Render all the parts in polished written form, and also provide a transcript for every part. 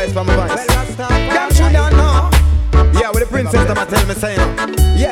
princess from my voice. Them should not know. Yeah, with the princess, them a tell me say no. Yeah,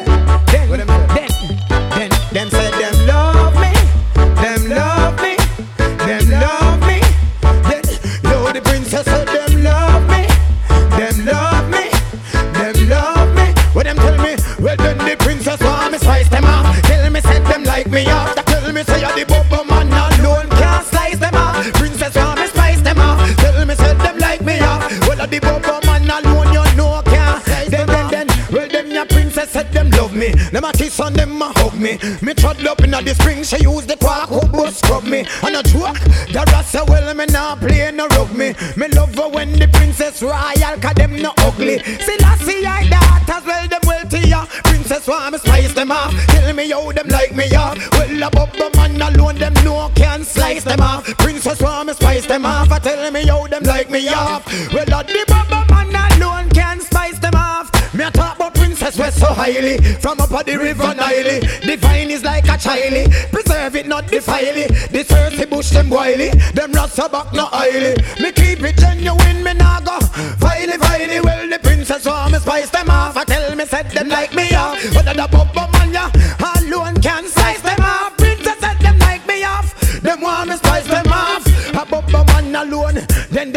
them said them love me, them love me, them love me. Then, yo, the princess said them love me, them love me, them love me. What them tell me? Well, then the princess want me slice them off. Tell me said them like me off. Tell me say you're the bubble man alone can't slice them off. Princess want me slice them off. Tell me said them like me off. Well, the bubble man alone you know can't. Then, well, them your princess said them love me. Them a kiss on them a hug me. Me trod up in the spring, she use the quark who bus scrub me. And a joke, the rasta well me nah play no rug me. Me love her when the princess royal, cause them no ugly. See I see I daughters, well them wealthier. Princess want me spice them off. Tell me how them like me off. Well a bubble man alone, them no can slice them off. Princess want me spice them off. I tell me how them like me off. Well the bubble man alone can spice them off. Me a talk about princess we're so highly. From up at the river Nile. Divine is like a child. Preserve it, not defile it. This earthy bush them boily. Them rasta back no oily. Me keep it genuine, me nah go filey. Well the princess want me spice them off. I tell me said them like me off. But the bubble man ya alone can slice them off. Princess said them like me off. Them want me spice them off. A bubble man alone. Then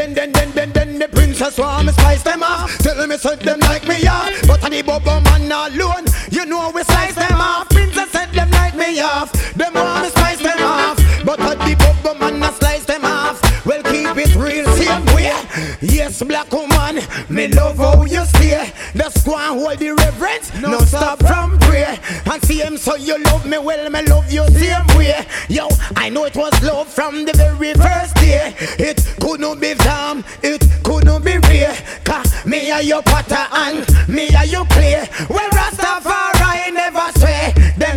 the princess want me spice them off. Tell me said them like me off. But the bubble man alone, you know we slice them off. Princess said them like me off. Them want me spice them off. But the bubble man a slice them off. Well keep it real, same way. Yes, black woman, me love how you stay. Just go and hold the reverence, no stop from prayer. And see him so you love me, well me love you same way. Yo, I know it was love from the very first day. It couldn't be calm, it couldn't be real. Cause me are your potter and me are your clay. Well Rastafari never sway. Then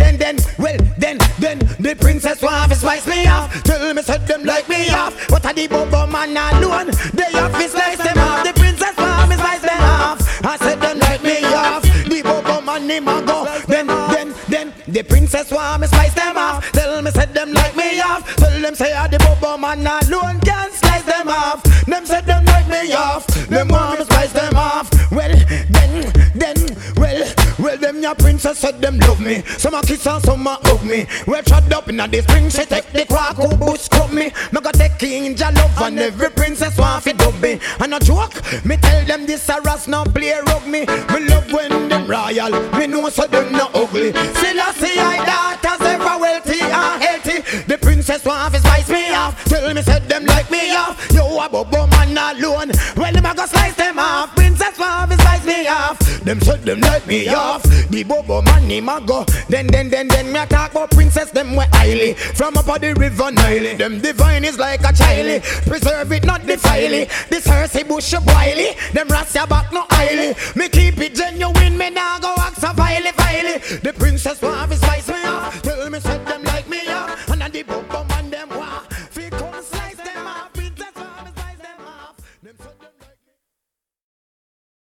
the princess want to spice me off. Tell me said them like me off. But the bubble man alone, they have to slice them off. The princess want me spice them off. I said them like me off. The bubble man him a go. Then the princess want me spice them off. Tell me said them like me off. Tell them say the bubble man alone can slice them off. Them said them like me off. Them want me spice them off. Well, them your princess said them love me. Some a kiss and some a hug me. Well, trod up in the spring, she take the quack who bush scrub me. Me got take king ja love and every princess want fi dub me. And a joke, me tell them this a ras now play rug me. Me love when them royal, me know so them no ugly. Still I see I daughters ever wealthy and healthy. The princess want fi spice me off. Tell me said them like me off. Yo a bubble man alone. Well, them a go slice them off. Princess want fi spice me off. Them said them like me off. The bubble man him a go. Then me a talk about princess them we highly. From up at the river Nile. Them divine is like a child. Preserve it, not defile it. This hersey bush a boily. Them rasta back no highly. Me keep it genuine, me nah go act so viley. The princess want